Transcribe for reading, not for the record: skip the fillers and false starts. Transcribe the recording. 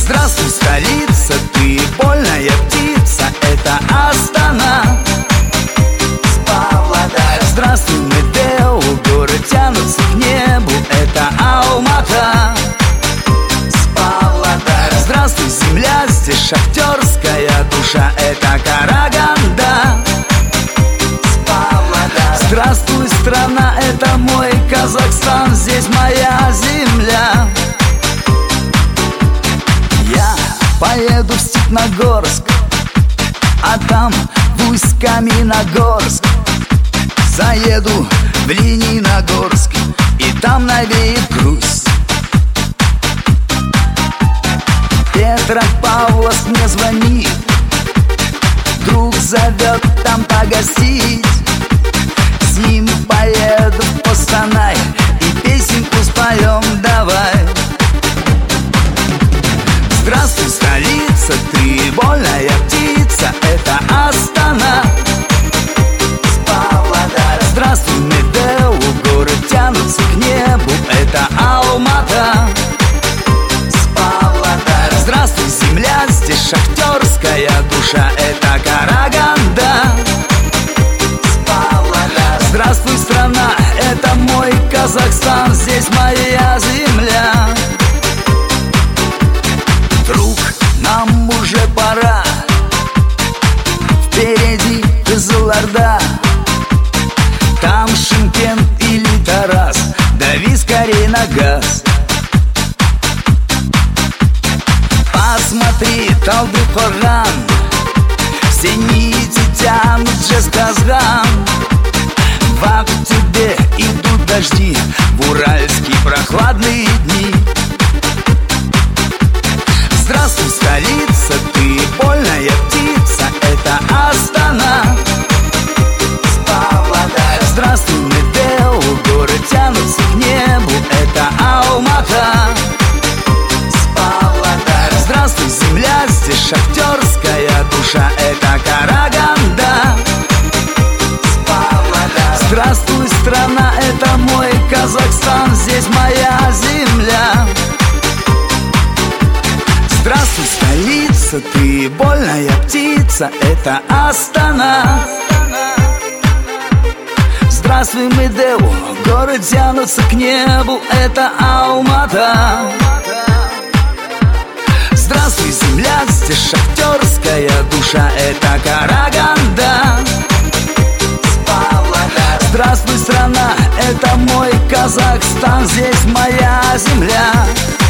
Здравствуй, столица, ты вольная птица, это Астана. Здравствуй, Медео, горы тянутся к небу, это Алмата. Здравствуй, земля, здесь шахтерская душа, это Караганда. Здравствуй, страна, это мой Казахстан, здесь моя земля. Я поеду в Степногорск, а там в Усть-Каменогорск. Заеду в Лениногорск, и там навеет грусть. Петропавловск мне звонит, друг зовет там погостить. С ним поеду в Костанай и песенку споем давай. Здравствуй, столица, ты вольная птица, это Астана. Здравствуй, Медео, горы тянутся к небу, это Алмата. Здравствуй, земля, здесь шахтерская душа, это Караганда. Здравствуй, страна, это мой Казахстан, здесь моя земля. Друг, нам уже пора, впереди Кызылорда. Там Шымкент или Тарас, дави скорей на газ. Посмотри, Талдыкорган, все нити тянут Жезказган. В октябре идут дожди, в уральские прохладные дни. Здравствуй, столица, ты вольная птица, это Астана. Здравствуй, Медео, горы тянутся к небу, это Алмата. Здравствуй, земля, здесь шахтерская душа, это Караганда. Здравствуй, страна, это мой Казахстан, здесь моя земля. Здравствуй, столица, ты вольная птица, это Астана. Здравствуй, Медео, горы тянутся к небу, это Алмата. Здравствуй, земля, здесь шахтерская душа, это Караганда. Здравствуй, страна, это мой Казахстан, здесь моя земля.